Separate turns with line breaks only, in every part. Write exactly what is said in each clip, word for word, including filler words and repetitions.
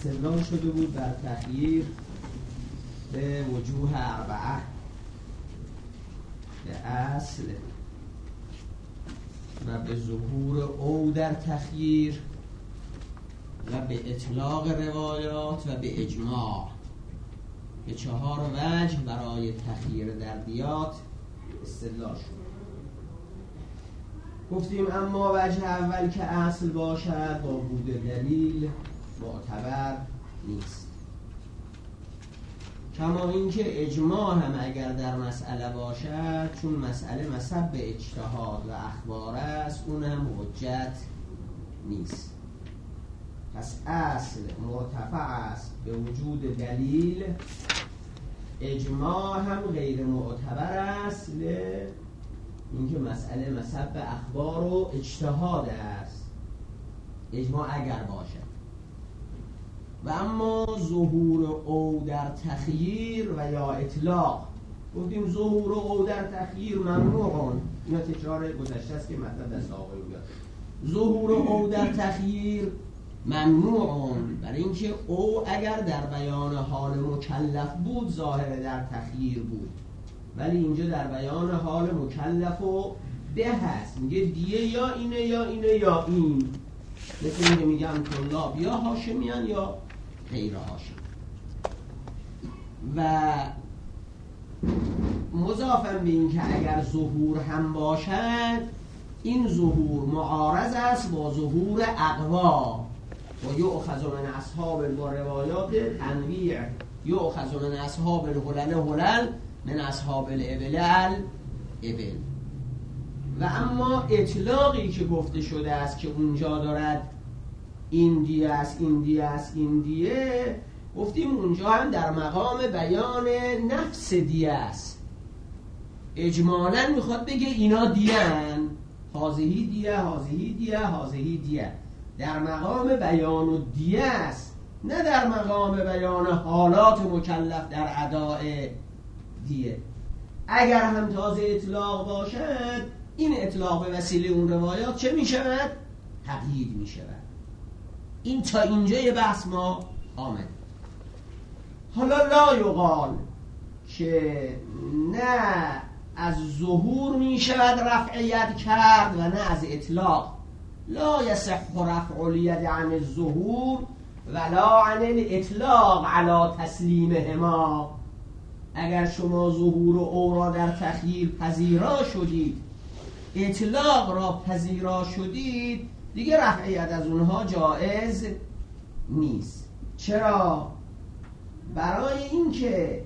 استدلال شده بود بر تخییر به وجوه اربعه، به اصل و به ظهور او در تخییر و به اطلاق روایات و به اجماع، به چهار وجه برای تخییر در دیات استدلال شد. گفتیم اما وجه اول که اصل باشد با بود دلیل معتبر نیست، کما اینکه اجماع هم اگر در مسئله باشد چون مسئله مصب به اجتهاد و اخبار است اون هم حجت نیست. پس اصل مرتفع است به وجود دلیل، اجماع هم غیر معتبر است اینکه مسئله مصب به اخبار و اجتهاد است، اجماع اگر باشد. و اما ظهور او در تخییر و یا اطلاق، گفتیم ظهور او در تخییر ممنوعون، اینا تکرار گذشته است که مطلب دست آقای بیاد. ظهور او در تخییر ممنوعون برای اینکه او اگر در بیان حال مکلف بود ظاهر در تخییر بود، ولی اینجا در بیان حال مکلف و به هست، میگه دیگه یا اینه یا اینه یا این، مثل اینکه میگم طلاب یا هاشمیان یا غیر هاشم. و مضافاً به این که اگر ظهور هم باشد این ظهور معارض است با ظهور اقوا و یؤخذ من اصحاب الروایات تنویع، یؤخذ من اصحاب الهلل هلل من اصحاب الابل الابل. و اما اطلاقی که گفته شده است که اونجا دارد این دیه است این دیه است این دیه، گفتیم اونجا هم در مقام بیان نفس دیه است، اجمالاً میخواد بگه اینا دیه هن، هازهی دیه هازهی دیه هازهی دیه، در مقام بیان و دیه است، نه در مقام بیان حالات مکلف در اداء دیه. اگر هم تازه اطلاق باشد این اطلاق به وسیله اون روایات چه می شود؟ تقیید می شود. این تا اینجای بحث ما آمد. حالا لا یقال که نه از ظهور می شود رفعیت کرد و نه از اطلاق. لا یصح رفع الید عن الظهور ولا عن الاطلاق علی تسلیمهما. اگر شما ظهور و او را در تخییر پذیرا شدید، اطلاق را پذیرا شدید، دیگه رفعیت از اونها جایز نیست. چرا؟ برای اینکه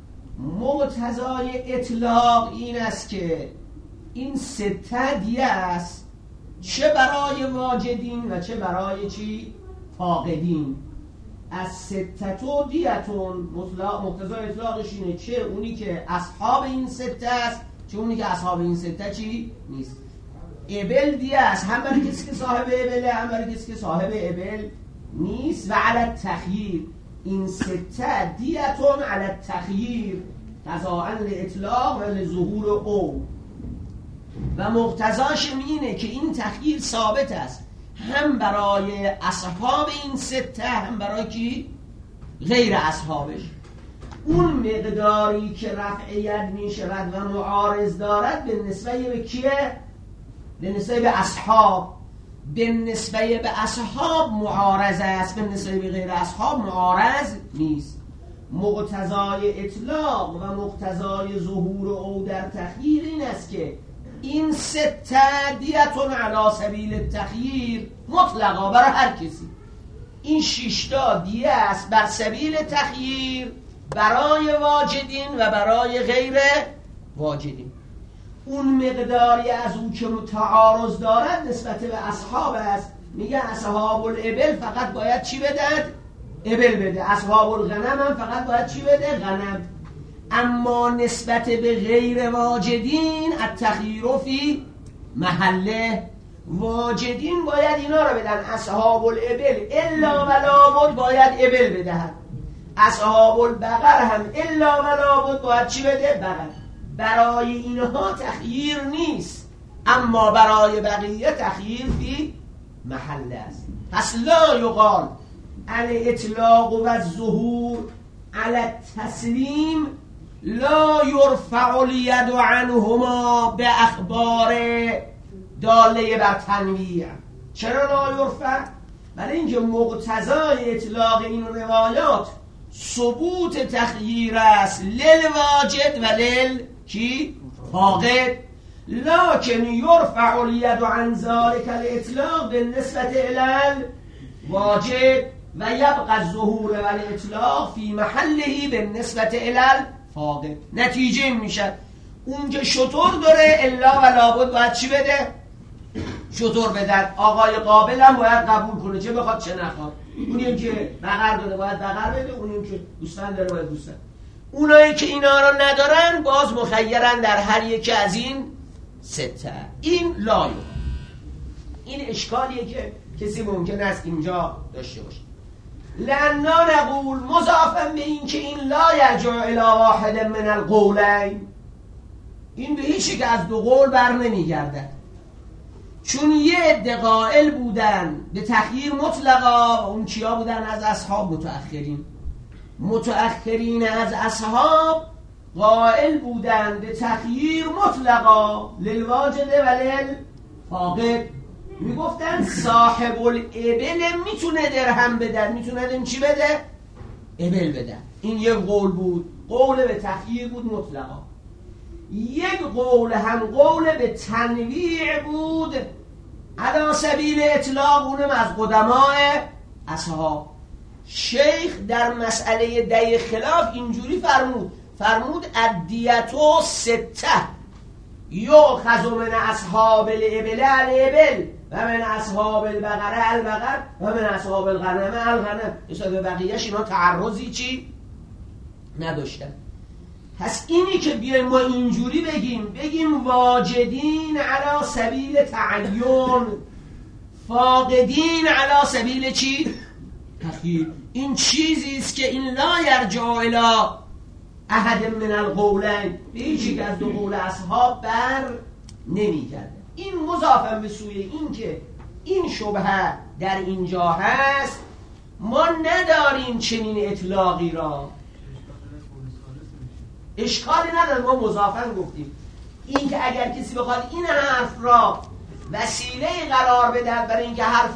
مقتضای اطلاق این است که این سته دیه است، چه برای واجدین و چه برای چی؟ فاقدین. از ستتو دیتون مطلق مقتضای اطلاقش اینه، چه اونی که اصحاب این سته است چه اونی که اصحاب این سته چی نیست. ابل دیه است، هم برای کسی که صاحب ابله هم برای کسی که صاحب ابل نیست. و علی التخییر این سته دیتون علی التخییر قضاء لاطلاق و لظهور او. و مقتضاش اینه که این تخییر ثابت است هم برای اصحاب این سته هم برای کی؟ غیر اصحابش. اون مقداری که رفعیت می شود و معارض دارد به نسبه به کیه؟ به نسبه به اصحاب. به نسبه به اصحاب معارض است، به نسبه به غیر اصحاب معارض نیست. مقتضای اطلاق و مقتضای ظهور او در تخییر این است که این سته دیتون علی سبیل التخییر مطلقا برای هر کسی. این ششتا دیه است بر سبیل تخییر برای واجدین و برای غیر واجدین. اون مقداری از اون که تعارض دارد نسبت به اصحاب است، میگه اصحاب الابل فقط باید چی بدن؟ ابل بده. اصحاب الغنم هم فقط باید چی بده؟ غنم. اما نسبت به غیر واجدین التخییر فی محله، واجدین باید اینا رو بدن. اصحاب الابل الا ولابد باید ابل بدهد، اصحاب البقر هم الا ولابد باید چی بده؟ بقر. برای اینها تخییر نیست، اما برای بقیه تخییر فی محله است. پس لا یقال الاطلاق و الظهور علی التسلیم لا یرفع الید عنهما به اخبار داله بر تنویع. چرا لا یرفع؟ برای اینکه مقتضای اطلاق این روایات ثبوت تخییر است للواجد و لل کی؟ فاقد. لکن یرفع الید عن ذلک الاطلاق بالنسبة الی الواجد و یبقى الظهور و الاطلاق فی محله بالنسبة الی الفاقد. نتیجه میشه اون که شطور داره الا و لابد باید چی بده؟ شطور بدن. آقای قابل هم باید قبول کنه چه بخواد چه نخواد. اونیم که بقر داره باید بقر بده، اونیم که گوسفند داره باید گوسفند. اونایی که اینا رو ندارن باز مخیرن در هر یک از این سته. این لایو این اشکالیه که کسی ممکن است اینجا داشته باشه. لأننا نقول مضافا به این که این لا یرجع الی واحد من القولین، این به هیچی که از دو قول بر نمیگرده، چون یه عده قائل بودن به تخییر مطلقا و اون کیا بودن؟ از اصحاب متأخرین. متأخرین از اصحاب قائل بودن به تخییر مطلقا للواجد و للفاقد. میگفتن صاحب الابل میتونه درهم بدن، میتونه دن چی بده؟ ابل بدن. این یک قول بود، قول به تخییر بود مطلقا. یک قول هم قول به تنویع بود علی سبیل اطلاق، اونم از قدماء اصحاب. شیخ در مسئله دی خلاف اینجوری فرمود فرمود الدیتو سته یؤخذ من اصحاب الابل الابل و من اصحاب البقره البقر و من اصحاب الغنم الغنم. اصلا به بقیهش اینا تعرضی چی نداشتن. پس اینی که بیایم ما اینجوری بگیم بگیم واجدین علی سبیل تعین، فاقدین علی سبیل چی؟ تخییر. این چیزی است که این لا یرجع الی احد من القولین، به هیچی که از دو قول اصحاب بر نمیگرده. این مضافا به سوی این که این شبهه در اینجا هست، ما نداریم چنین اطلاقی را. اشکالی نداره، ما مضافا گفتیم این که اگر کسی بخواد این حرف را وسیله قرار بدهد برای اینکه حرف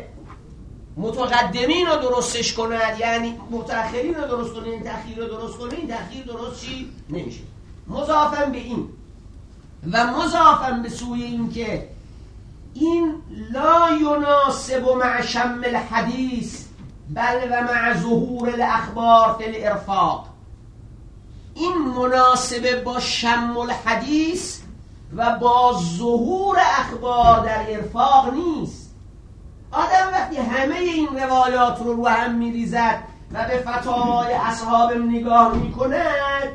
متقدمین رو درستش کند، یعنی متأخرین رو درست کنه، این تأخیر رو درست کنه، این تأخیر درست چی نمیشه. مضافا به این و مضافا به سوی این که این لا یناسب مع شم الحدیث بل و مع ظهور الاخبار فی الارفاق. این مناسبه با شم الحدیث و با ظهور اخبار در ارفاق نیست. آدم وقتی همه این روایات رو رو هم میریزد و به فتاوای اصحاب نگاه میکند،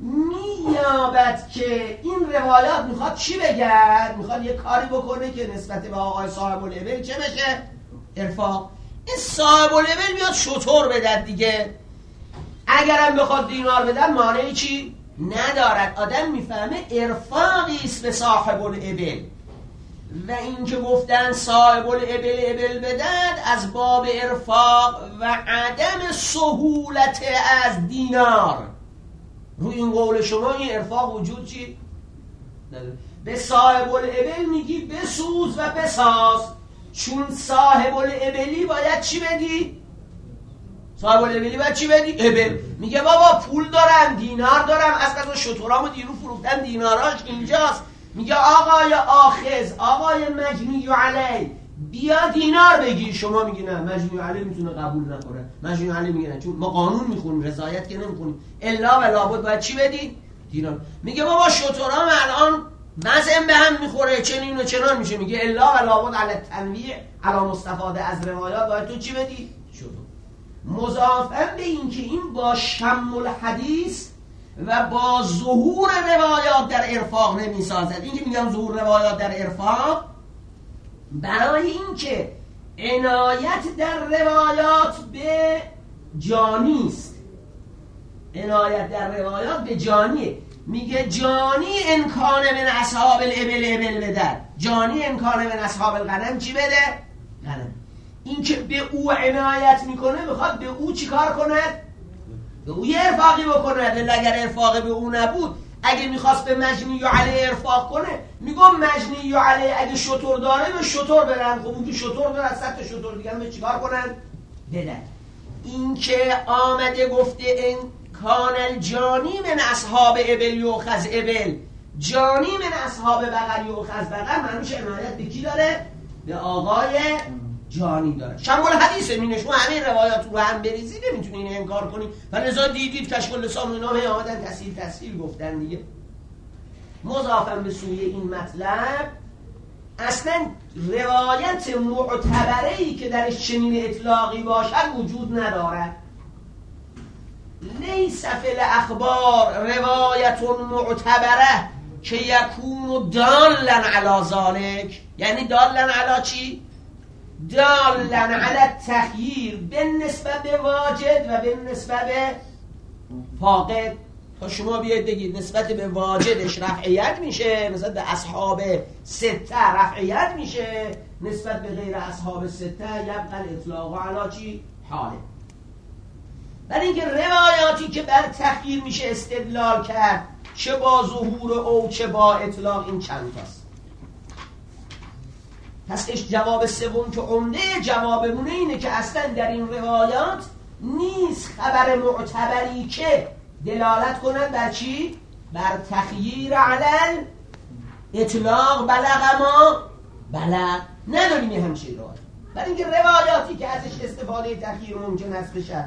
مییابد که این روایات میخواد چی بگرد؟ میخواد یه کاری بکنه که نسبت به آقای صاحب الابل چه بشه؟ ارفاق. این صاحب الابل بیاد شطور بدد دیگه، اگرم بخواد دینار بدن مانعی چی؟ ندارد. آدم میفهمه ارفاقی است به صاحب الابل. و این که گفتن صاحب الابل ابل بدن از باب ارفاق و عدم سهولت از دینار. روی این قول شما این ارفاق وجود چی؟ به صاحب الابل میگی بسوز و بساز، چون صاحب الابلی باید چی بدی؟ صاحب الابلی باید چی بدی؟ ابل. میگه بابا پول دارم، دینار دارم، از قضا شترامو دیرو فروختن، دیناراش اینجاست. میگه آقای آخذ، آقای مجنی علی، بیا دینار بگیر. شما میگی نه، مجنی علی میتونه قبول نکنه. مجنی علی میگه نه، چون ما قانون میخونیم، رضایت که نمیخونیم. الا و لابد باید چی بدی؟ دینار. میگه بابا شترام الان وزن به هم میخوره، چنین و چنان میشه. میگه الا و لابد علی تنویع علی مستفاده از روایات باید تو چی بدی؟ شتر. مضافاً به این که این با شم الحدیث و با ظهور روایات در ارفاق نمی سازد. این که میگم ظهور روایات در ارفاق، برای این که عنایت در روایات به جانی است. عنایت در روایات به جانیه. میگه جانی امکان من اصحاب الابل ابل بدن، جانی امکان من اصحاب الغنم چی بده؟ غنم. این که به او عنایت میکنه میخواد به او چیکار کند؟ به او یه ارفاقی بکنه. ولی اگر ارفاقی به او نبود، اگه میخواست به مجنی علیه ارفاق کنه، میگم مجنی علیه اگه شطور داره به شطور برن. خب اون که شطور داره از صد تا شطور دیگه هم چیکار کنن؟ بدن. این که آمده گفته این کان الجانی من اصحاب ابل یوخذ ابل، جانی من اصحاب بقر یوخذ بقر، معنیش عنایت به کی داره؟ به آقای جانی داره. شمول حدیثه، می نشون همین روایات رو هم بریزید نمیتونی این انکار کنی. و لذا دیدید کشف اللسان اینا هی آمدن تسهیل تسهیل گفتن دیگه. مضافن به سوی این مطلب، اصلا روایت معتبره‌ای که درش چنین اطلاقی باشد وجود ندارد. لیس فی الاخبار روایت معتبره که یکون دالا علی ذالک، یعنی دالا علی چی؟ دالا علی التخییر بالنسبه به واجد و بالنسبه به فاقد. تا شما بیاید بگید نسبت به واجدش رفعیت میشه، نسبت به اصحاب سته رفعیت میشه، نسبت به غیر اصحاب سته یبقى الاطلاق علی چی؟ حاله. ولی اینکه روایاتی که بر تخییر میشه استدلال کرد، چه با ظهور او چه با اطلاق، این چند تاست. پس اش جواب سوم که عمده جوابمونه اینه که اصلا در این روایات نیست خبر معتبری که دلالت کنند بر چی؟ بر تخییر علل اطلاق بلغ ما بلغ، نداریم یه همچه روایت. برای اینکه روایاتی که ازش استفاده تخییر ممکن است بشه،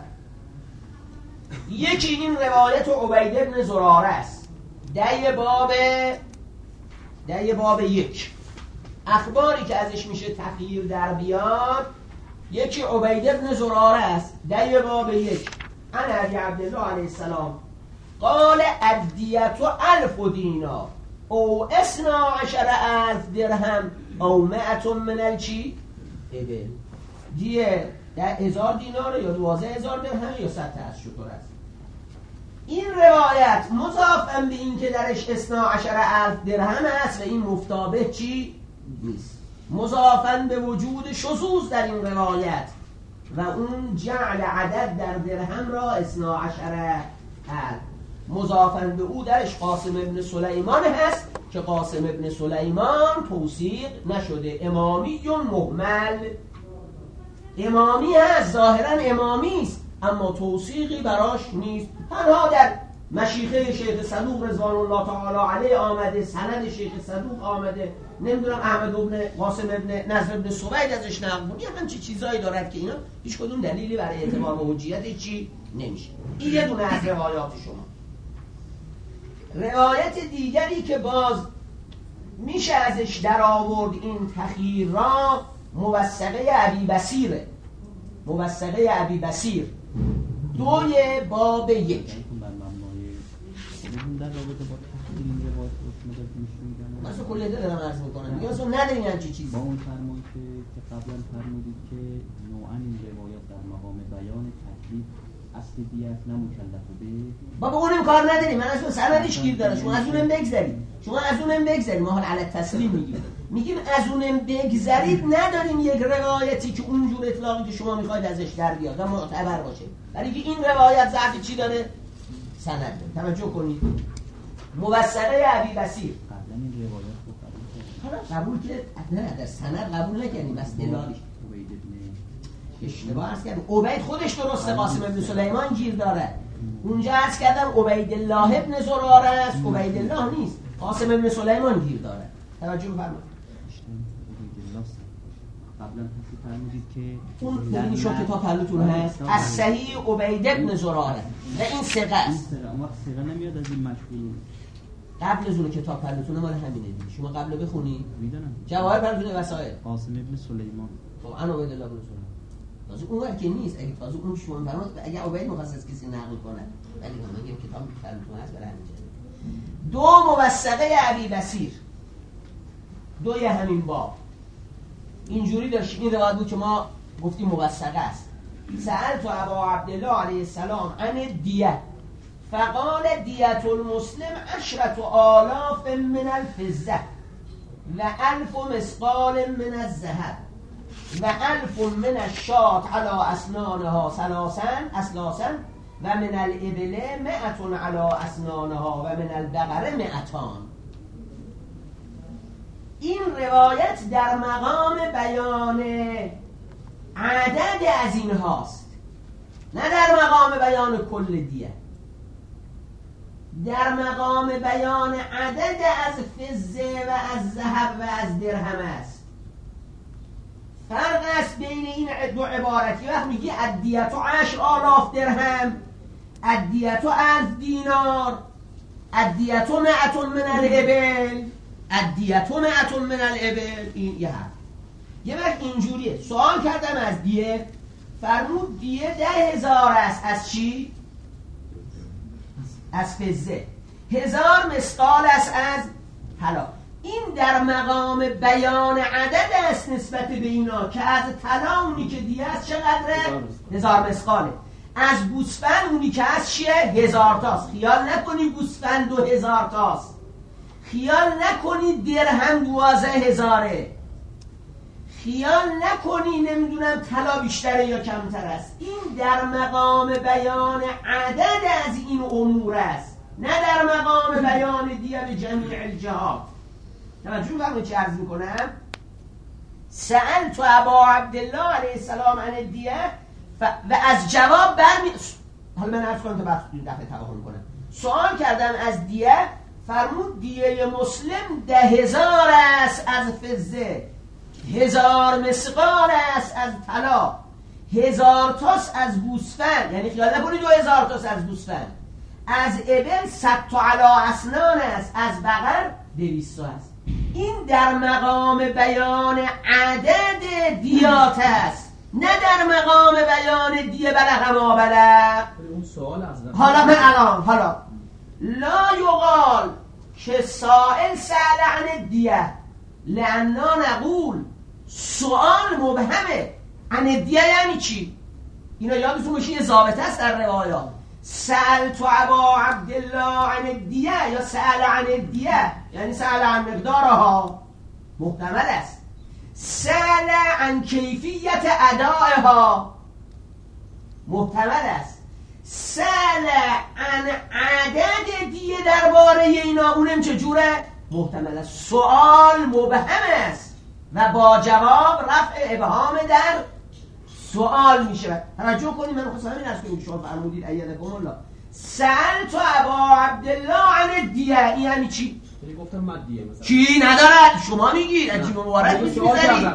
یکی این روایت عبید ابن زراره است، ده باب ده باب یک، اخباری که ازش میشه تخییر در بیاد، یکی عبید ابن زراره است، ده باب یک، عن ابی عبدالله علیه السلام قال الدیت الف دینار او اثنا عشر الف درهم او مئت من الچی؟ ابل. دیه ده هزار دیناره یا دوازده هزار درهم یا صد تا از شکر است. این روایت مضافن به این که درش اثنا عشر الف درهم است و این مفتابه چی؟ نیست. مضافن به وجود شذوذ در این روایت و اون جعل عدد در درهم را اثنا عشر الف. مضافن به او درش قاسم ابن سلیمان هست که قاسم ابن سلیمان توثیق نشده، امامی مهمل. امامی هست، ظاهرا امامی است اما توثیقی براش نیست. تنها در مشیخه شیخ صدوق رضوان الله تعالی علیه آمده، سند شیخ صدوق آمده، نمیدونم احمد ابن قاسم ابن نصر ابن سوید ازش نقل بود، همچی چیزایی دارد که اینا هیچ کدوم دلیلی برای اعتبار و حجیت چی نمیشه. این یه دونه از روایات شما. روایت دیگری که باز میشه ازش در آورد این تخییر را، موثقه ابی بصیره. موثقه ابی بصیر دوی باب یک. مثلا کلیه دارم عرض میکنم دیگه، اصلا نداریم همچی چیزی.
با اون فرمایی که قبلا فرمودید که نوعاً این روایت در مقام بیان تکلیف اصل دیت نمکلف به
بابا اونم کار نداریم. من اصلا سندش گیر داره، شما از اونم بگذارید، شما از اونم بگذارید، ما حال علی تسلیم میگیم میگیم از اونم بگذارید. نداریم یک روایتی که اونجور اطلاقی که شما میخواید ازش در بیاد و معتبر باشه، ولی که این روایت ضعف چی داره؟ سند. توجه کنید. موثقه ابی بصیر
قبلا این روایت رو قبول
حالا قبول که نه در سند قبول نکنیم، بس دلالیش اشتباه عرض کردم. عبید خودش درسته، قاسم ابن سلیمان گیر داره. اونجا عرض کردم عبید الله ابن زراره است، عبید الله نیست، قاسم ابن سلیمان گیر داره. توجه بفرمایید.
قبلا حسی فرمودید که
اون این شو کتاب پلوتون هست از صحیح عبید ابن زراره و این ثقه است.
اون وقت ثقه نمیاد از این مشغول.
قبل از اون کتاب پلوتون مال همینه دیگه. شما قبل بخونید
میدونم
جواهر پلوتون وسائل
قاسم ابن سلیمان.
خب انا عبید الله ابن سلیمان تازه اون وقت که نیست. اگه تازه اون شما فرمود اگه عبید مخصص کسی نقل کنه، ولی من میگم کتاب پلوتون هست برای همین. دو موثقه ابی بصیر دوی همین باب اینجوری داشت. این روایت بود که ما گفتیم موثقه است. سألت ابا عبدالله علیه السلام عن دیه فقال دیت المسلم عشرت آلاف من الفضه و الف مثقال من الذهب و الف من الشات علی اسنانها ثلاثن اثلاثن و من الابل مئتون علی اسنانها و من البقره مئتان. این روایت در مقام بیان عدد از این هاست، نه در مقام بیان کل دیه. در مقام بیان عدد از فضه و از ذهب و از درهم است. فرق است بین این دو عبارتی. وقت میگی ادیت و عشر آلاف درهم، ادیت و الف دینار، ادیت و مئتون من الابل، ادیت و مئتون من الابل، این یه حرف. یه وقت اینجوریه. سوال کردم از دیه، فرمود دیه ده هزار است. از چی؟ از فضه. هزار مثقال است از طلا. این در مقام بیان عدد است نسبت به اینا که از طلا اونی که دیه است چقدره؟ هزار مثقاله. از گوسفند اونی که از چیه؟ هزار تاست. خیال نکنی گوسفند دو هزار تاست، خیال نکنی درهم دوازه هزاره، خیال نکنی نمیدونم طلا بیشتره یا کمتر است. این در مقام بیان عدد از این امور است، نه در مقام بیان دیه به جمیع الجهات. توجه فرمایید چه عرض میکنم؟ سألت ابا عبدالله علیه السلام عن الدیه و, و از جواب برمی حالا من عرض کنم تا بعد دفعه توهم کنم. سوال کردم از دیه، فرمود دیه مسلم ده هزار است از فضه، هزار مسقال است از طلا، هزار تاست از گوسفند، یعنی خیال نکنید دو هزار تاست از گوسفند، از ابل صد تا علی اسنان است، از بقر دویست تا است. این در مقام بیان عدد دیات است، نه در مقام بیان دیه بلغ ما بلغ. حالا من الان حالا لا یقال که سائل سأل عن دیه لأننا نقول سؤال مبهمه. عن دیه یعنی چی؟ اینا یادتون باشه یه ضابطه است در روایات. سألت ابا عبدالله عن دیه یا سأل عن دیه یعنی سأل عن مقدارها، محتمل است. سأل عن کیفیت ادائها، محتمل است. سأل عن عدد دیه درباره اینا، اونم چجوره؟ محتمل است. سؤال مبهم است و با جواب رفع ابهام در سؤال میشه. توجه کنید، من خواستم همین از که شما فرمودید ایدکم الله سألت ابا عبدالله عن دیه، یعنی چی؟
گفتم من دیه مثلا
چی ندارد؟ شما میگید عجیب مبارک میزنید.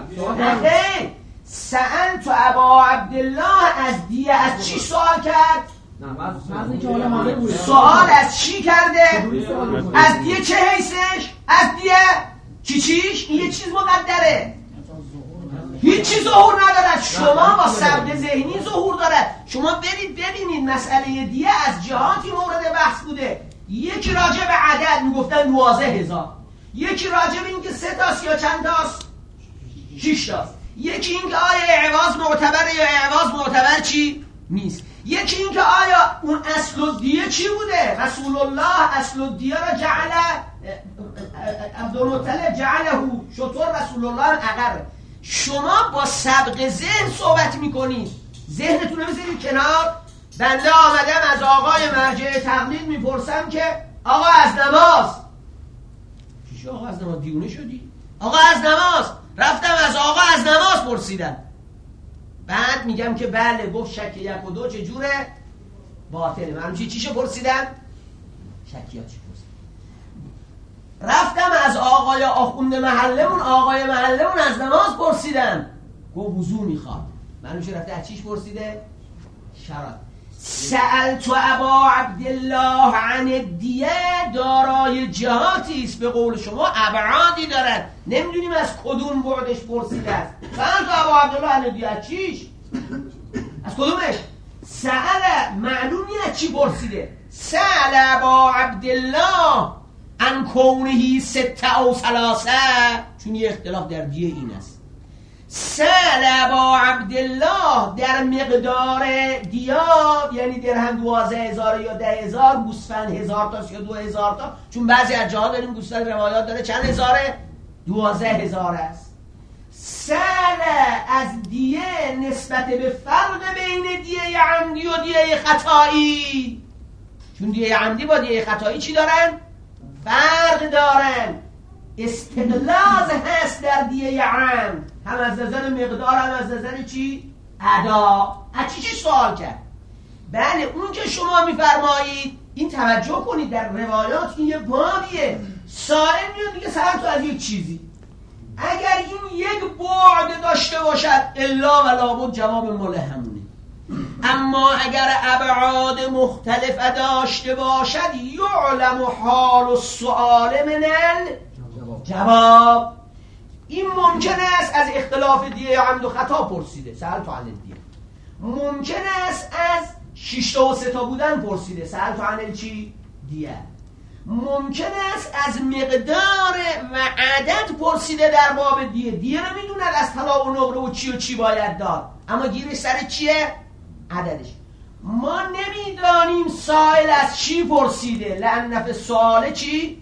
نه سألت ابا عبدالله از دیه، از چی سوال کرد؟ سوال از چی کرده؟ از دیه چه حیثش؟ از دیه چی چیش؟ این یه چیز مقدره، هیچ چیز ظهور ندارد. شما با سبب ذهنی ظهور دارد. شما برید ببینید مسئله دیه از جهاتی مورد بحث بوده. یکی راجع به عدد میگفتن دوازده هزار، یکی راجع به این که سه تاست یا چند تاست؟ شش تاست. یکی این که آیا اعواز معتبره یا اعواز معتبر چی؟ نیست. یکی این که آیا اون اصل الدیه چی بوده؟ رسول الله اصل الدیه را جعل عبدالمطلب جعله شطور رسول الله عقر. شما با سبق ذهن صحبت میکنید، ذهنتون رو بذارید کنار. بنده آمدم از آقای مرجع تقلید میپرسم که آقا از نماز چیش آقا از نماز دیونه شدی؟ آقا از نماز رفتم از آقا از نماز پرسیدم، بعد میگم که بله، گفت شک یک و دو چجوره؟ باطله. من چی چیشو پرسیدم؟ شکیات چی پرسیدم؟ رفتم از آقای آخوند محلمون آقای محلمون از نماز پرسیدم، گفت وضو میخواد. من میشه رفته از چیش پرسیده؟ شرط. سألت ابا عبدالله عن دیه دارای جهاتی است، به قول شما ابعادی دارد، نمیدونیم از کدوم بعدش پرسیده است. سألت ابا عبدالله عن دیه چیش؟ از کدومش؟ سأل معلوم نیست چی پرسیده. سأل ابا عبدالله عن کونه سته او ثلاثه، چون یه اختلاف در دیه این است. سأل ابا عبدالله در مقدار دیات، یعنی درهم دوازده هزار یا ده هزار، گوسفند هزار تاست یا دو هزار تا، چون بعضی از جاها داریم گوسفند روایات داره چند هزاره؟ دوازده هزار است. سأل از دیه نسبت به فرق بین دیه عمدی و دیه خطایی، چون دیه عمدی با دیه خطایی چی دارن؟ فرق دارن. استقلاز هست در دیه عمد، هم از نظر مقدار هم از نظر چی؟ ادا. از چی چی سوال کرد؟ بله اون که شما میفرمایید، این توجه کنید در روایات این یه بابیه، سائل میاد دیگه سأل تو از یک چیزی، اگر این یک بعد داشته باشد الا و لابد جواب مله همونه، اما اگر ابعاد مختلف داشته باشد یعلم حال السؤال من الجواب. این ممکن است از اختلاف دیه عمد و خطا پرسیده، سأل تو عن دیه. ممکن است از شش تا و سه تا بودن پرسیده، سأل تو عن چی؟ دیه. ممکن است از مقدار و عدد پرسیده در باب دیه، دیه رو میدوند از طلا و نقره و چی و چی باید داد، اما گیرش سر چیه؟ عددش. ما نمیدانیم سائل از چی پرسیده، لأن نفع سؤال چی؟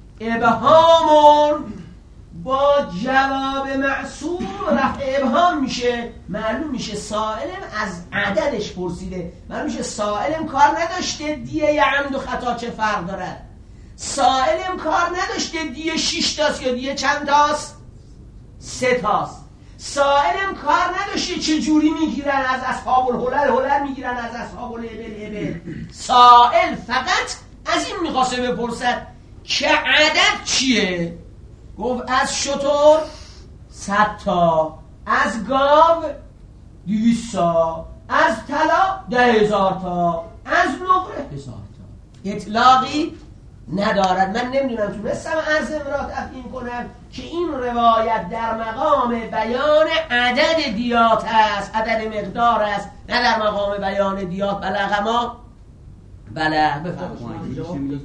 ابهامون، با جواب معصوم رفع ابهام میشه، معلوم میشه سائلم از عددش پرسیده، معلوم میشه سائلم کار نداشته دیه عمد و خطا چه فرق دارد، سائلم کار نداشته دیه شش تاست یا دیه چند تاست؟ سه تاست. سائلم کار نداشته چه جوری میگیرن از اصحاب الهلل هلل میگیرن از اصحاب الابل ابل. سائل فقط از این میخواسته بپرسد که عدد چیه؟ گفت از شتر صد تا، از گاو دویست تا، از طلا ده هزار تا، از نقره هزار تا. اطلاقی ندارد. من نمیدونم تونستم عرض امرات افهیم کنم که این روایت در مقام بیان عدد دیات است، عدد مقدار است، نه در مقام بیان دیات. بلغ ما بله بفرمایید.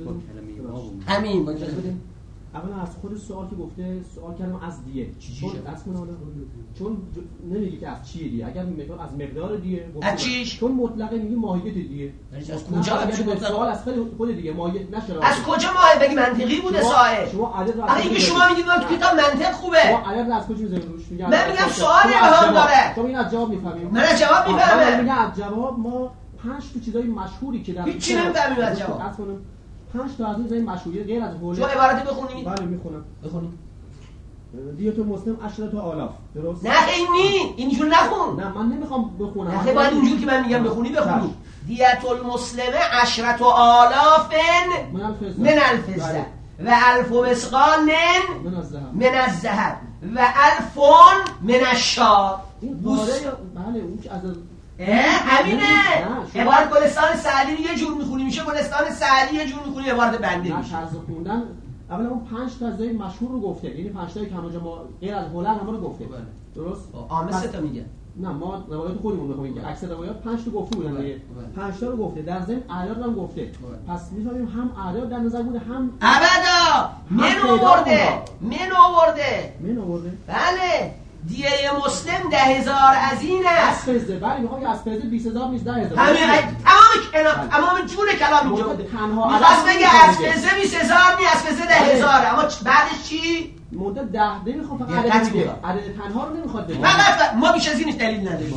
همین با اجازه بدیم.
اولا از خود سوال که گفته سوال کردم از دیه چون از کنه حالا چون نمیگه که از چیه دیه، اگر مقدار از مقدار دیه
از چیش؟
چون مطلقه میگه ماهیت دیه.
از کجا از
سوال از خود دیگه ماهیت نشه.
از کجا ماهیت بگی منطقی بوده سائل؟
شما عدد رو
آخه اینکه شما میگید تو کتاب منطق خوبه،
شما عدد رو از کجا میذارید روش؟ میگم
من میگم سوال ابهام داره.
شما این از جواب میفهمید؟
من از جواب میفهمم.
من میگم از جواب ما پنج تا چیزای مشهوری که در
هیچ نمیفهمیم از جواب.
پنج تا از این چیزای مشهوری غیر از حوله.
شما عبارتی بخونید؟
بله میخونم.
بخونید.
دیت مسلم عشرة آلاف. درست؟
نه این نی، اینجور نخون.
نه من نمیخوام بخونم.
نه باید اینجور که من میگم بخونی بخونی. دیت المسلم عشرة آلاف من الفضة و الف مسقال من الذهب و الف من الشعر.
بله اون که از
همینه. عبارت گلستان سعدی رو یه جور میخونی میشه گلستان سعدی، یه جور میخونی عبارت بنده میشه.
طرز خوندن اولا اون پنج تا چیزای مشهور رو گفته، یعنی پنج تایی که همونجا ما غیر از هلل هم رو گفته. درست؟
عامه سه تا میگه.
نه ما روایت خودمون میخونیم که اکثر روایات پنج تا گفته بودن دیگه. پنج تا رو گفته، در ضمن اعداد هم گفته. پس میفهمیم هم اعداد در نظر بوده هم
ابدا من آورده. من آورده.
من آورده.
بله. دیه مسلم ده هزار از این است.
از فزه بله میخوام که از فزه بیست هزار نیست ده هزار.
همین تمام کلام تمام جون کلام اینجا بوده. میخواست بگه از فزه بیست هزار نیست، از فزه ده هزار. اما بعدش چی؟
مدت ده نمیخوام فقط عدد بگه. عدد تنها رو نمیخواد بگه.
فقط ما بیش از اینش دلیل نداریم.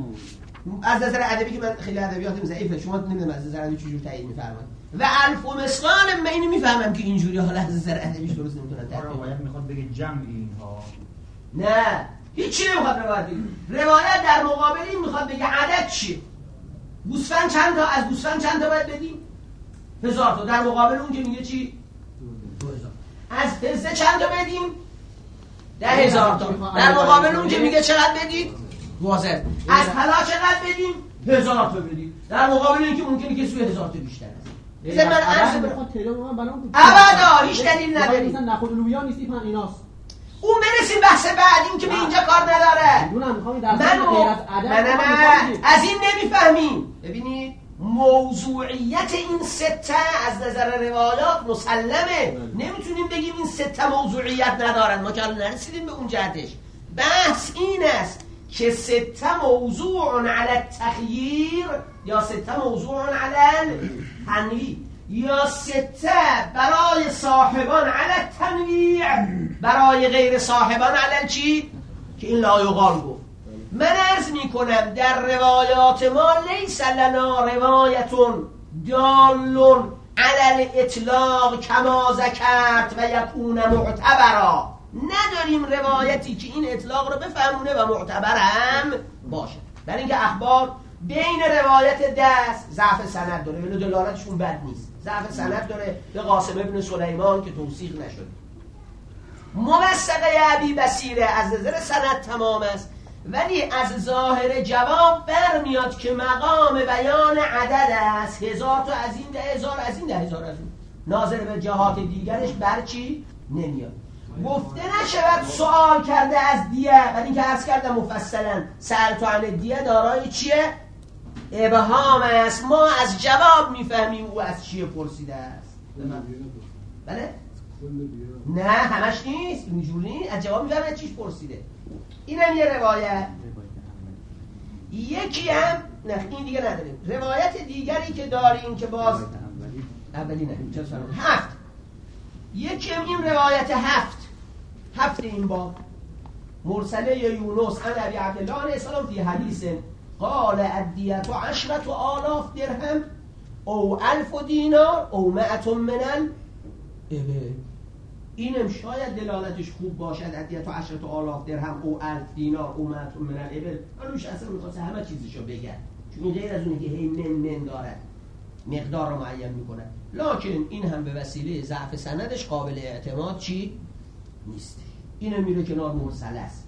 از نظر ادبی که من خیلی ادبیاتم ضعیفه، شما نمیدونم از نظر ادبی چجور تعیین می‌فرمایید. و الف و مسقال من اینو میفهمم که اینجوری حالا از نظر ادبیش درست نمیتونن تعیین.
روایت میخواد بگه جمع اینها.
نه هیچی نمیخواد روایت بگه. روایت در مقابل این میخواد بگه عدد چیه. گوسفند چند تا، از گوسفند چند تا باید بدیم؟ هزار تا. در مقابل اون که میگه چی؟ دو هزار. از فزه چند تا بدیم؟ ده هزار تا. در مقابل اون که میگه چقدر بدیم؟ واضح. از طلا چقدر بدیم؟ هزار تا بدیم. در مقابل این که ممکنه که سوی هزار تا بیشتر است. مثلا من عرض
بخواد تعداد من برام
ابدا هیچ دلیل نداری.
مثلا نخود لوبیا نیستی پن ایناست.
اون برسیم بحث بعد این که به اینجا کار نداره.
میدونم میخوام در
من
غیر از عدد
نه نه نه از این نمیفهمیم. ببینید موضوعیت این سته از نظر روایات مسلمه. نمیتونیم بگیم این سته موضوعیت ندارن. ما که الان نرسیدیم به اون جهتش. بحث این است که سته موضوع علی التخییر یا سته موضوع علی التنویع یا سته برای صاحبان علی التنویع، برای غیر صاحبان علی چی؟ که این لایقال گفت. من عرض می کنم در روایات ما لیس لنا روایتون دالون علی الاطلاق کما ذکرت و یکون معتبرا. نداریم روایتی که این اطلاق رو بفهمونه و معتبر هم باشه. برای اینکه اخبار بین روایت دست ضعف سند داره ولی دلالتشون بد نیست. ضعف سند داره به قاسم ابن سلیمان که توثیق نشده. موثقه ابی بصیره از نظر سند تمام است ولی از ظاهر جواب برمیاد که مقام بیان عدد است. هزار تا از این ده هزار از این ده هزار از اون ناظر به جهات دیگرش بر چی نمیاد. گفته نشود سوال کرده از دیه ولی اینکه عرض کردم مفصلا سألت عن دیه دارای چیه؟ ابهام است. ما از جواب میفهمیم او از چیه پرسیده است. بله؟ نه همش نیست اینجوری از جواب میفهمه چیش پرسیده. اینم یه روایت. یکی هم نه این دیگه نداریم. روایت دیگری که داریم که باز اولی نه هفت. یکی هم این روایت هفت هفت این باب مرسله یونس عن ابی عبدالله علیه السلام فی حدیث قال الدیة عشرة آلاف درهم او الف دینار او مئت من الابل. اینم شاید دلالتش خوب باشد الدیة عشرة آلاف درهم او الف دینار او مئت من الابل. اونش اصلا می‌خواسته همه چیزشو بگن چون غیر از اون که هی من من دارد مقدار رو معین میکنه. لکن این هم به وسیله ضعف سندش قابل اعتماد چی نیست. اینو میره کنار مرسل است.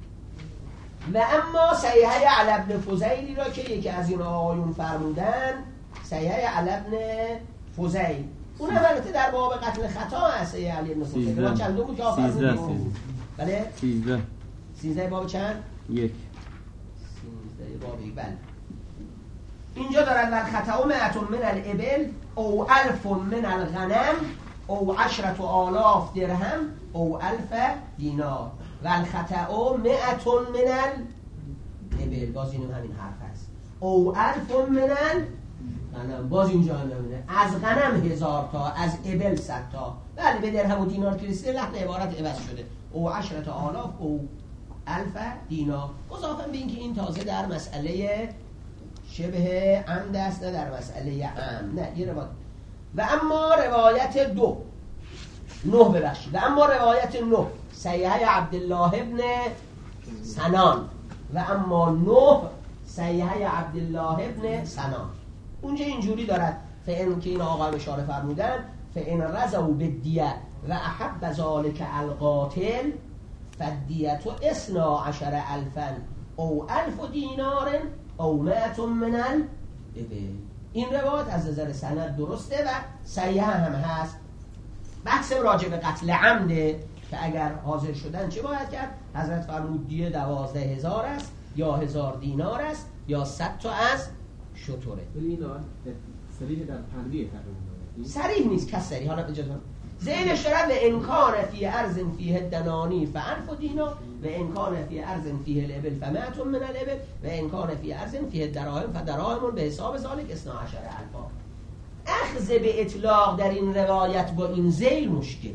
و اما صحیحه علی ابن فضیلی را که یکی از این آقایون فرمودن صحیحه علی ابن فضیل اون البته در باب قتل خطا هست. صحیحه علی ابن فضیل ما چند دو بود که آفرمودیم. بله
سیزده
سیزده باب چند؟
یک
سیزده باب یک. بله اینجا دارد و الخطا مئت من الابل او الف من الغنم او عشرة آلاف درهم او الف دینار و الخطا مئت من الابل. باز اینم همین حرف هست. او الف من الغنم باز اینجا هم همینه. از غنم هزار تا از ابل صد تا. بله به درهم و دینار که رسیده لحن عبارت عوض شده. او عشرة آلاف او الف دینار. اضافه به اینکه این تازه در مسئله شبه عمد است نه در مسئله عام. نه یه روایت. و اما روایت دو نه ببخشید و اما روایت نه صحیحه عبدالله ابن سنان و اما نه صحیحه عبدالله ابن سنان اونجا اینجوری دارد فإن که این آقا اشاره فرمودن فإن رضوا بالدیه و احب ذلک القاتل فالدیه اثنا عشر الفا او الف دینار او مئت من الابل. این روایت از نظر سند درسته و صحیح هم هست. بحث راجع به قتل عمده که اگر حاضر شدن چه باید کرد؟ حضرت فرمود دیه دوازده هزار است یا هزار دینار است یا صد تا از شتره.
ولی این صریح در تنبیه تقریبا
صریح نیست کس صریح. حالا اجازه ذهنش دارد و انکان فی ارض فیه دنانی فالف دینار و انکان فی ارض فیه الابل فمئت من الابل و انکان فی ارض فیه دراهم فدراهم به حساب ذالک اثنا عشر الفا. اخذ به اطلاق در این روایت با این ذیل مشکله.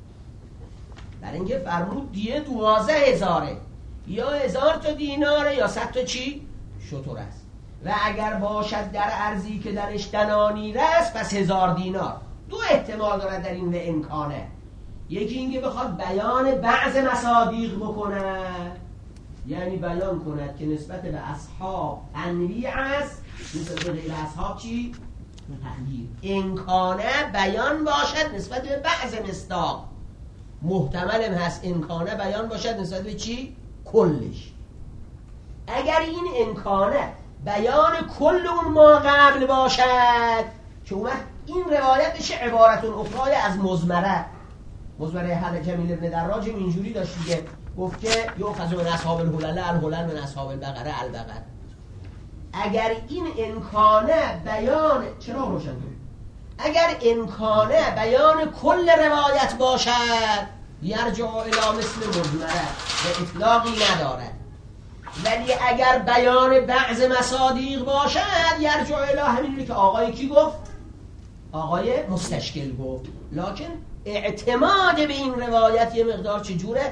برای اینکه فرمود دیه دوازده هزاره یا هزار تا دیناره یا صد تا چی؟ شتر است. و اگر باشد در ارضی که درش دنانیر است پس هزار دینار. دو احتمال دارد در این و امکانه. یکی اینکه بخواد بیان بعض مصادیق بکند یعنی بیان کند که نسبت به اصحاب انویع است نسبت به غیر اصحاب چی؟ تغییر. امکانه بیان باشد نسبت به بعض مصداق. محتمل هم هست امکانه بیان باشد نسبت به چی؟ کلش. اگر این امکانه بیان کل اون ما قبل باشد که اومد این روایت بشه عبارتون اخرای از مزمره مزمره حل جمیل ابن دراج اینجوری داشت دیگه گفت که یؤخذ من اصحاب الهلل الهلل من اصحاب البقره البقر. اگر این امکانه بیان چرا روشن کنید اگر امکانه بیان کل روایت باشد یرجع الی مثل مزمره و اطلاقی ندارد. ولی اگر بیان بعض مصادیق باشد یرجع الی همینی که آقای کی گفت؟ آقای مستشکل گفت. لکن اعتماد به این روایت یه مقدار چجوره؟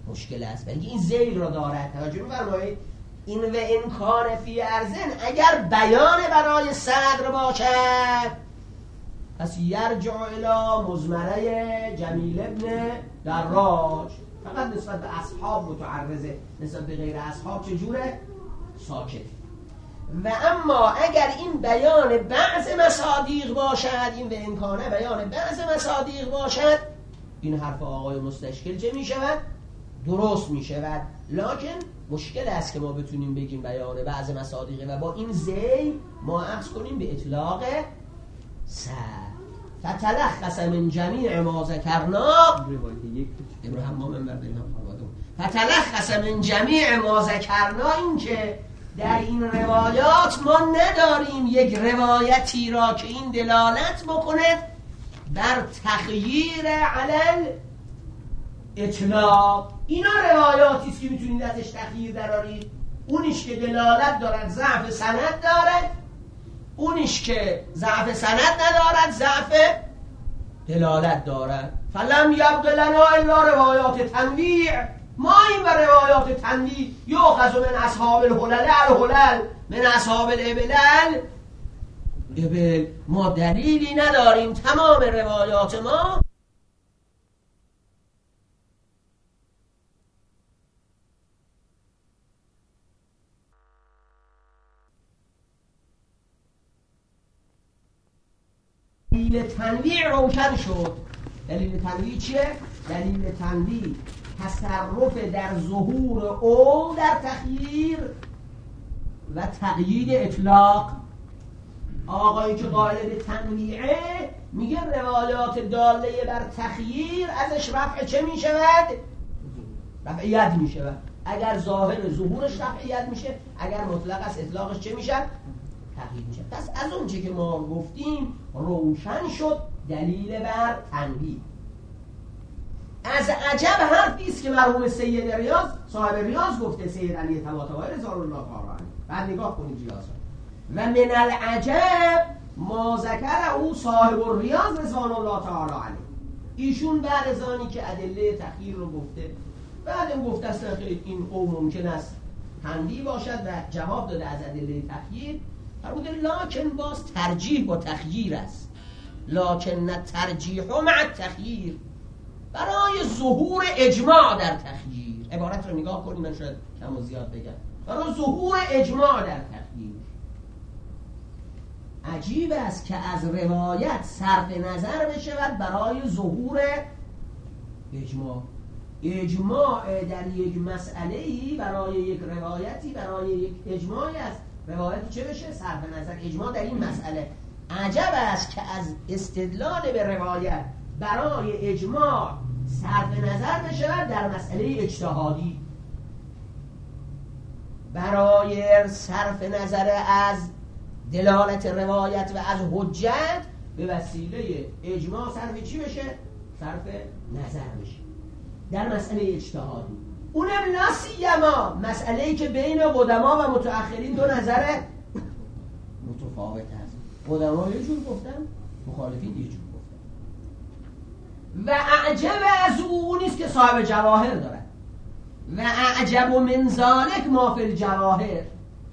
مشکل است، ولی این ذیل را دارد. توجه می‌فرمایید؟ این و امکان فی ارزن اگر بیان برای صدر باشد پس یرجع الی مزمره جمیل ابن دراج، فقط نسبت به اصحاب متعرضه، نسبت به غیر اصحاب چجوره؟ ساکت. و اما اگر این بیان بعض مصادیق باشد، این به امکانه بیان بعض مصادیق باشد، این حرف آقای مستشکل چه می شود؟ درست می شود. لکن مشکل است که ما بتونیم بگیم بیان بعض مصادیقه و با این زی ما عکس کنیم به اطلاق سر. فتلخص من جمیع ما ذکرنا ابراهیم ما من بردیم فتلخص من جمیع ما ذکرنا، این که در این روایات ما نداریم یک روایتی را که این دلالت بکنه بر تغییر علل اطلاق. اینا روایاتی است که میتونید ازش تغییر درارید. اونیش که دلالت دارد ضعف سند دارد، اونیش که ضعف سند ندارد ضعف دلالت دارد. فلم یبق لنا الا روایات تنویع، ما این و روایات تنویع یؤخذ من اصحاب الحلل الحلل من اصحاب الابل ابل، ما دلیلی نداریم. تمام روایات ما دلیل تنویع روشن شد. دلیل تنویع چیه؟ دلیل تنویع تصرف در ظهور او در تغییر و تقیید اطلاق. آقایی که قائل به تنویعه میگه روایات داله بر تغییر ازش رفع چه میشود؟ رفعیت میشود. اگر ظاهر ظهورش رفعیت میشه، اگر مطلق از اطلاقش چه میشه؟ تغییر میشه. پس از اون چه که ما گفتیم روشن شد دلیل بر تنویع. از عجب حرفی است که مرحوم سید ریاض صاحب ریاض گفته، سید علی طباطبایی رضوان الله تعالی عنه. بعد نگاه کنید ریاض و من العجب ما ذکر او صاحب الریاض رضوان الله تعالی عنه. ایشون بعد از آنی که ادله تخییر رو گفته، بعد این گفته است که این او ممکن است تنبیه باشد و جواب داده از ادله تخییر، فرموده لکن باز ترجیح با تخییر است، لکن ترجیح مع تخییر، برای ظهور اجماع در تخییر. عبارت رو نگاه کنیم، من شاید کم و زیاد بگم، برای ظهور اجماع در تخییر. عجیب است که از روایت صرف نظر بشود برای ظهور اجماع. اجماع در یک مسئله‌ای برای یک روایتی برای یک اجماعی است، روایتی چه بشه؟ صرف نظر. اجماع در این مسئله. عجب است که از استدلال به روایت برای اجماع صرف نظر بشود در مسئله اجتهادی. برای صرف نظر از دلالت روایت و از حجت به وسیله اجماع صرف چی بشه؟ صرف نظر بشه در مسئله اجتهادی. اونم ناسیما مسئله‌ای که بین قدما و متأخرین دو نظر متفاوت هست. قدما یه جور گفتن، مخالفین یه جور گفتن. و اعجب از او نیست که صاحب جواهر دارد. و اعجب من ذالک ما فی الجواهر،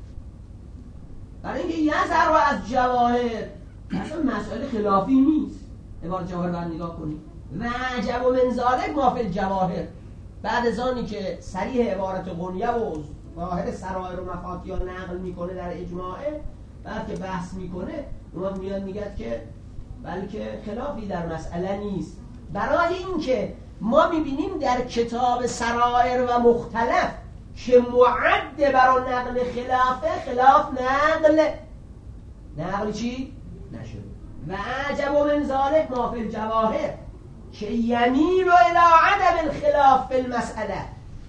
برای اینکه یظهر از جواهر اصلا مسائل خلافی نیست. عبارت جواهر بعد نگاه کنید. و اعجب من ذالک ما فی الجواهر، بعد از آنی که صریح عبارت غنیه و ظاهر سرایر و مفاتیح نقل میکنه در اجماعه، بعد که بحث میکنه اون میاد میگه که بلکه خلافی در مسئله نیست. برای اینکه ما میبینیم در کتاب سرایر و مختلف که معد برای نقل خلافه، خلاف نقل نقل چی؟ نشد. و عجب من ذالک ما فی الجواهر که یمیل الی عدم الخلاف فی المسئله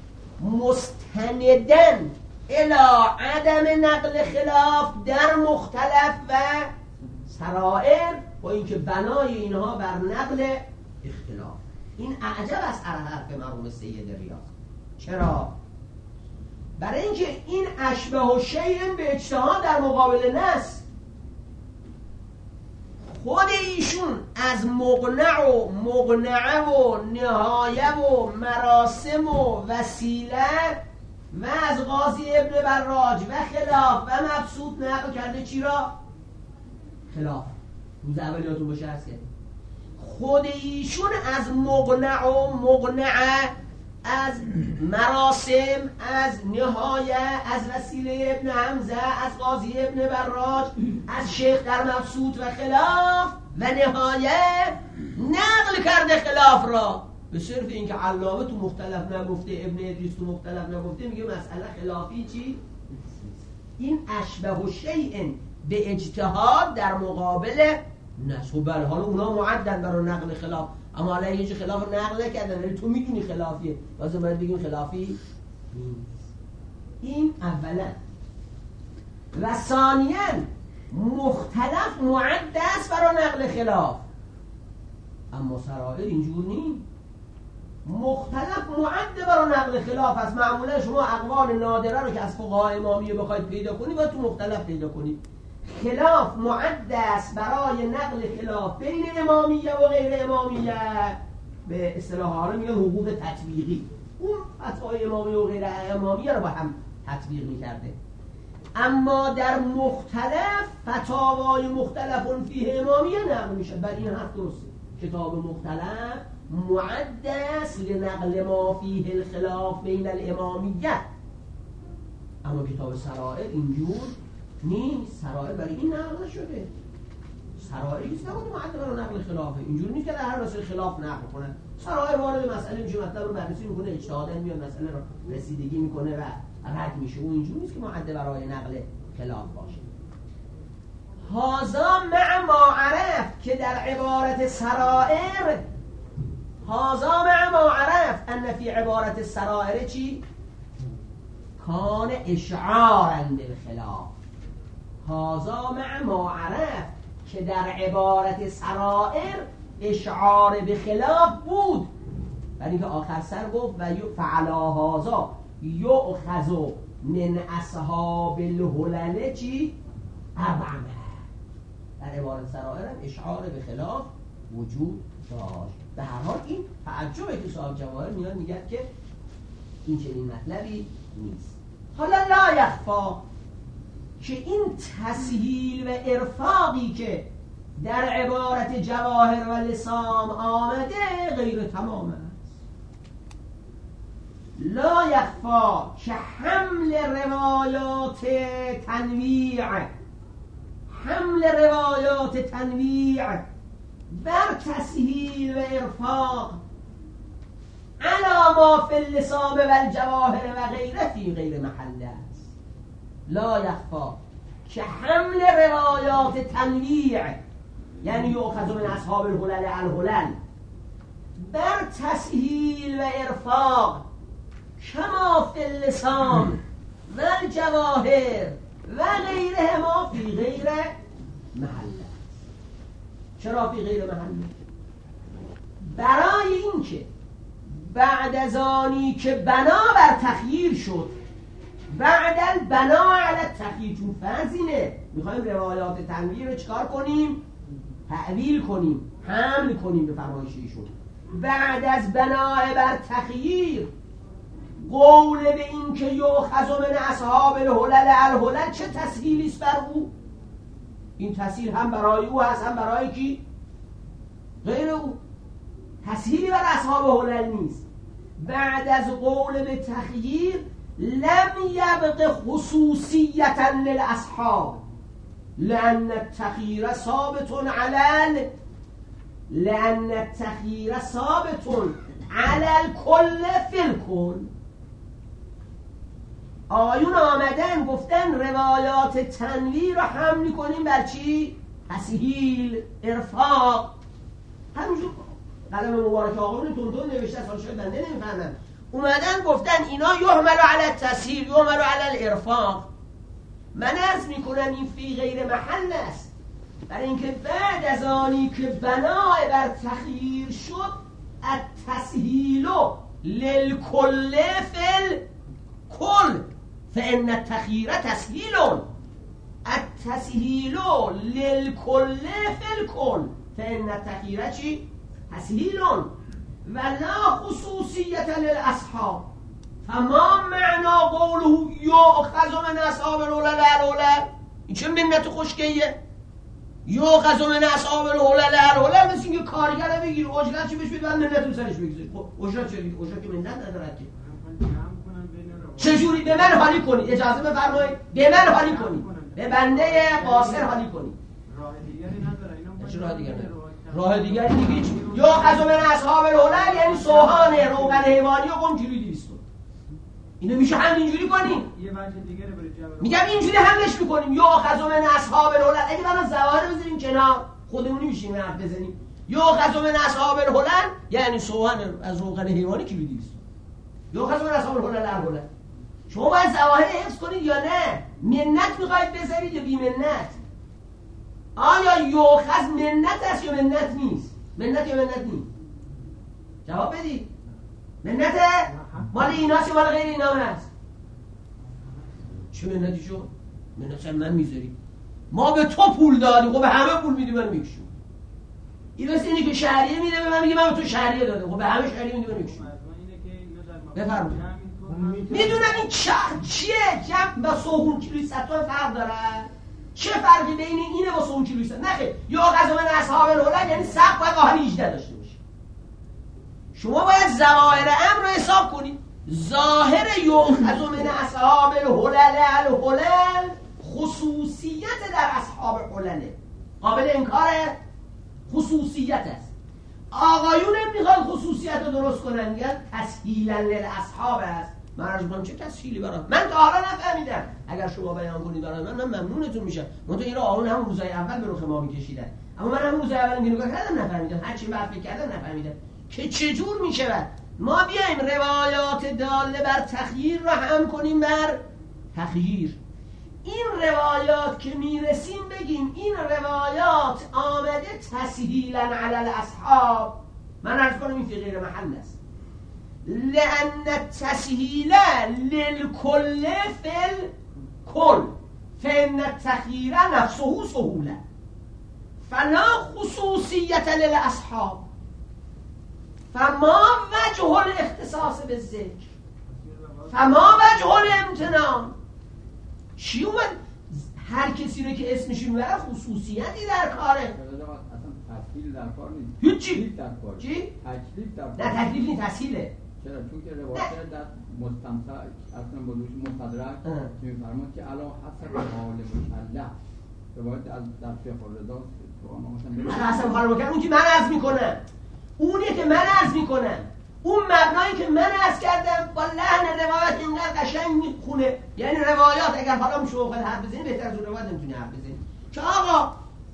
مستندن الی عدم نقل خلاف در مختلف و سرایر، با اینکه بنای اینها بر نقل اختلاف. این اعجب است از حرف مرحوم سید ریاض. چرا؟ برای اینکه این اشبه و شیء به اجتهاد در مقابل نص. خود ایشون از مقنع و مقنعه و نهایه و مراسم و وسیله و از قاضی ابن براج و خلاف و مبسوط نقل کرده چی را؟ خلاف. روز اول یادتون باشه هست که خود ایشون از مقنع و مقنعه، از مراسم، از نهایه، از وسیله ابن حمزه، از قاضی ابن براج، از شیخ در مبسوط و خلاف و نهایه نقل کرده خلاف را. به صرف اینکه علامه تو مختلف نگفته، ابن ادریس تو مختلف نگفته، میگه مسئله خلافی چی؟ این اشبه و شیء به اجتهاد در مقابل نسخ. بله حالا اونا معدن برای نقل خلاف، اما حالا یه چیز خلاف نقل نکردن، ولی تو میدونی خلافیه، واسه باید بگیم خلافی نیست. این اولا. و ثانیاً مختلف معد است برای نقل خلاف، اما سرائر اینجور نیست. مختلف معد برای نقل خلاف است. معمولا شما اقوال نادره رو که از فقهای امامیه بخواید پیدا کنید باید تو مختلف پیدا کنید. خلاف معد است برای نقل خلاف بین امامیه و غیر امامیه، به اصطلاح ها رو میگن حقوق تطبیقی. اون فتوای امامیه و غیر امامیه رو با هم تطبیق میکرده. اما در مختلف فتاوای مختلف فیه امامیه نقل میشه. بر این حرف درسته. کتاب مختلف معد است لنقل ما فیه الخلاف بین الامامیه، اما کتاب سرائر اینجور نیست. سرائر برای این نقل شده. سرائر نیست نبود معد برای نقل خلافه. اینجور نیست که در هر مسئله خلاف نقل کنن. سرائر وارد مسئله میشه، مطلب رو بررسی میکنه، اجتهادا میاد مسئله رو رسیدگی میکنه و رد میشه. اون اینجور نیست که معد برای نقل خلاف باشه. هازا مع ما عرف که در عبارت سرائر، هازا مع ما عرف ان فی عبارت سرائر چی؟ کان اشعارا بالخلاف. هازا مع ما عرف که در عبارت سرائر اشعار به خلاف بود، ولی که آخر سر گفت و فعلا هازا یؤخذ من اصحاب الهلل چی؟ اربعه. در عبارت سرائر هم اشعار به خلاف وجود داشت. به هر حال این تعجبه که صاحب جواهر میاد میگه که این چنین مطلبی نیست. حالا لا یخفا که این تسهیل و ارفاقی که در عبارت جواهر و لسام آمده غیر تمام است. لا یخفا که حمل روایات تنویع حمل روایات تنویع بر تسهیل و ارفاق علا ما فی اللسام و الجواهر و غیره فی غیر محل است. لا یخفا که حمل روایات تنویع یعنی یؤخذ من اصحاب الهلل الهلل بر تسهیل و ارفاق کما فی اللسام و الجواهر و غیره ما فی غیر محل. چرا فی غیر محل؟ برای اینکه بعد از آنی که بنا بر تخییر شد، بعد البنا علی التخییر، چون فرضینه میخوایم روایات تنویر رو چکار کنیم؟ تعویل کنیم، حمل کنیم به فرمایش ایشون. بعد از بنا بر تخییر قول به این که یؤخذ من اصحاب الهلل الهلل چه تسهیلی است بر او؟ این تسهیل هم برای او هست هم برای کی؟ غیر او. تسهیلی بر اصحاب هلل نیست. بعد از قول به تخییر لم یبق خصوصیتا للاصحاب لأن التخییر ثابت علی لأن التخییر ثابت علی الکل فی الکل. آیون آمدن گفتن روایات تنویر رو حمل کنیم بر چی؟ تسهیل، ارفاق. همینجور قلم مبارک آقایون تونتون نوشته اصلا شاید بنده نمیفهمم. اومدن گفتن اینا یحمل علی التسهیل یحمل علی الارفاق. من عرض میکنم این فی غیر محل است، برای اینکه بعد از آنی که بنا بر تخییر شد التسهیل للکل فی الکل فان التخییر تسهیل التسهیل للکل فی الکل فان التخییر چی؟ تسهیل و لا خصوصیت للاصحاب. فما معنا قوله یؤخذ من اصحاب الحلل الحلل، این چه منت خوشگیه؟ یؤخذ من اصحاب الحلل الحلل مثل اینکه کارگر بگیر اجرت چی بهش بدید بعد منت رو سرش بگذارید. خب اجرت چه دیگه؟ اجرت که منت ندارد که. چجوری؟ به من حالی کنید، اجازه بفرمایید به من حالی کنید، به بنده قاصر حالی کنید.
راه دیگری نداره اینا.
چه راه دیگری نداره؟ راه دیگری دیگه چی؟ یؤخذ من اصحاب الحلل یعنی سوهان روغن حیوانی و قم کیلویی دویست. اینو میشه همینجوری کنیم.
یه وجه دیگه رو برای جبر
میگم اینجوری حملش میکنیم. یؤخذ من اصحاب الحلل، اگه برای زواهر بذاریم کنار خودمونی میشیم حرف بزنیم. یؤخذ من اصحاب الحلل یعنی سوهان از روغن حیوانی کیلو دویست. یؤخذ من اصحاب الحلل الحلل. شما باید زواهر حفظ کنید یا نه؟ منت میخواید بذارید یا بی منت؟ آیا یؤخذ منت است یا منت نیست؟ منت یا منت نیست؟ جواب بدید. منته؟ مال ایناست یا مال غیر اینا هست؟ چه منتی شد؟ منت هم من میذاریم. ما به تو پول دادیم، خب به همه پول میدیم من میکشم. این مثل اینه که شهریه میده به من میگه من به تو شهریه دادم، خب به همه شهریه میدیم من میکشم. بفرمایید. میدونم این چرخ چیه؟ جمع با سوهون کیلویی صد تا فرق داره. چه فرقی بین اینه با سوهون کیلویی صد؟ نخیر. یؤخذ من اصحاب الحلل یعنی سقف باید آهن هجده داشته باشه. شما باید ظواهر امر رو حساب کنید. ظاهر یؤخذ من اصحاب الحلل الحلل خصوصیت در اصحاب الحلل، قابل انکار خصوصیت است. آقایون میخواد خصوصیت رو درست کنن، میگن تسهیلا للاصحاب است. من عرض میکنم چه تسهیلی برام؟ من تا حالا نفهمیدم. اگر شما بیان کنید برای من، من ممنونتون میشم. من تو این رو آقایون همون روزای اول به رخ ما میکشیدن، اما من همون روزای اول اینو کردم نفهمیدم. هر چی بعد فکر کردم نفهمیدم که چجور میشه. ما بیایم روایات داله بر تخییر رو هم کنیم بر تخییر. این روایات که میرسیم بگیم این روایات آمده تسهیلا علی الاصحاب. من عرض کنم این فی غیر محل است. لأن التسهیل للکل فی الکل فإن التخییر نفسه سهوله فلا خصوصیت للاصحاب. فما وجه الاختصاص بالذکر فما وجه الامتنان. چی اومد؟ هر کسی رو که اسمش میبره خصوصیتی در کاره.
اصلا تسهیل در کار نیست.
هیچی.
در کار.
چی؟
تکلیف در کار.
نه تکلیف نیست، تسهیله.
چرا؟ چون که روایت در مستمتع اصلا بزرگش مستدرک میفرماد که علا حسب حال مکلف. روایت از در فقه الرضا
من اصلا حال مکلف اون که من عرض میکنم، اونی که من عرض میکنم، اون مبنایی که من عرض کردم با لحن روایت اینقدر قشنگ میخونه. یعنی روایات اگر حالا میشه وقت حرف بزنیم بهتر از اون روایت نمیتونی حرف بزنیم که آقا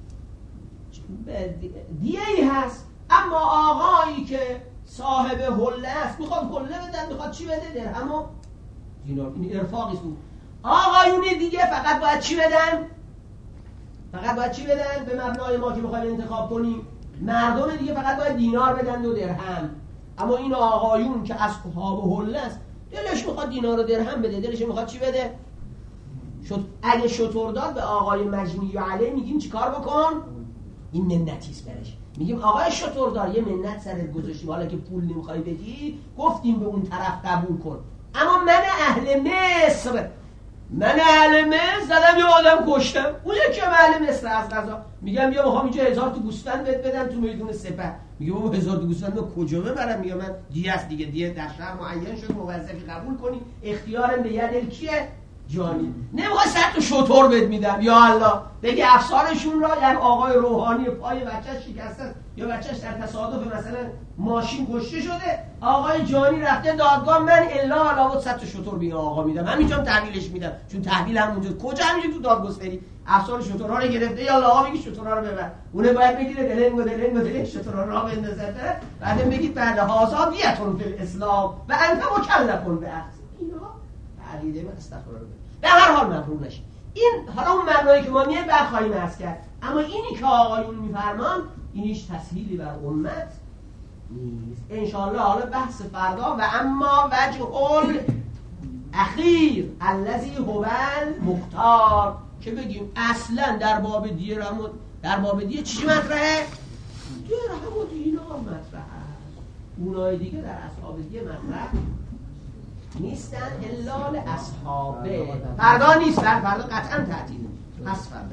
دیه ای هست، اما آقایی که صاحب حله است میخواد حله بدن، میخواد چی بده؟ درهم و دینار. این ارفاقی بود. آقایون دیگه فقط باید چی بدن؟ فقط باید چی بدن؟ به مبنای ما که میخوایم انتخاب کنیم مردم دیگه فقط باید دینار بدن و درهم. اما این آقایون که اصحاب حله است دلش میخواد دینار و درهم بده، دلش میخواد چی بده؟ شد اگه شطور داد به آقای مجنی علیه میگیم چی کار بکن؟ این منتیست برش. میگیم آقای شطوردار یه منت سرت گذاشتیم، حالا که پول نمیخوای بدی گفتیم به اون طرف قبول کن. اما من اهل مصر من اهل مصر زدم یه آدم کشتم، اون یکی هم اهل مصر از قضا میگم بیا میخوام اینجا هزار تا گوسفند بهت بدم تو میدون سپه. میگه بابا هزار تا گوسفند رو کجا ببرم؟ میگم من دیگه است دیگه دیگه در شهر معین شد، موظفی قبول کنی، اختیارم به ید کیه؟ جانی. نمیخوای صد تا شطور بهت میدم یا الله بگه افسارشون را یک آقای روحانی پای بچه‌ش شکسته یا بچه‌ش در تصادف مثلا ماشین کشته شده، آقای جانی رفته دادگاه، من الا علاوه صد تا شطور به آقا میدم، همینجام تحویلش میدم چون تحویل هم اونجا کجا همینجا تو دادگستری افسار شطورها رو گرفته یا الله آقا میگه شطورها رو ببر، اونه باید بگیره دلنگ و دلنگ و دلنگ شطورها رو بندازه، بعدم بگید بعد هازا بیاتون فی الاسلام و انت مکلفون به اخذ اینا عقیده من استغفر الله. به هر حال مفهوم نشه این. حالا اون مبنایی که ما میایم بعد خواهیم عرض کرد، اما اینی که آقایون میفرمان اینیش تسهیلی بر امت نیست ان شاء الله. حالا بحث فردا و اما وجه الاخیر الذی هو المختار که بگیم اصلا در باب دیه در باب دیه چی مطرحه؟ درهم و دینار مطرح هست. اونای دیگه در اصحاب دیه مطرح نیستن الا لاصحابه. فردا نیستن، فردا قطعا تعطیله. پس فردا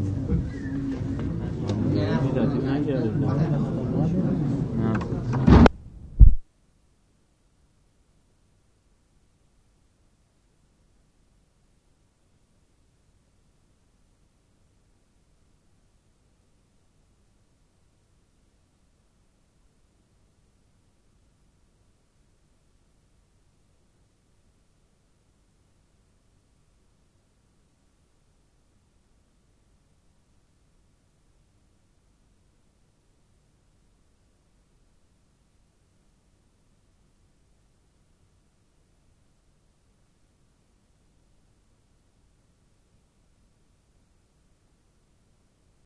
نه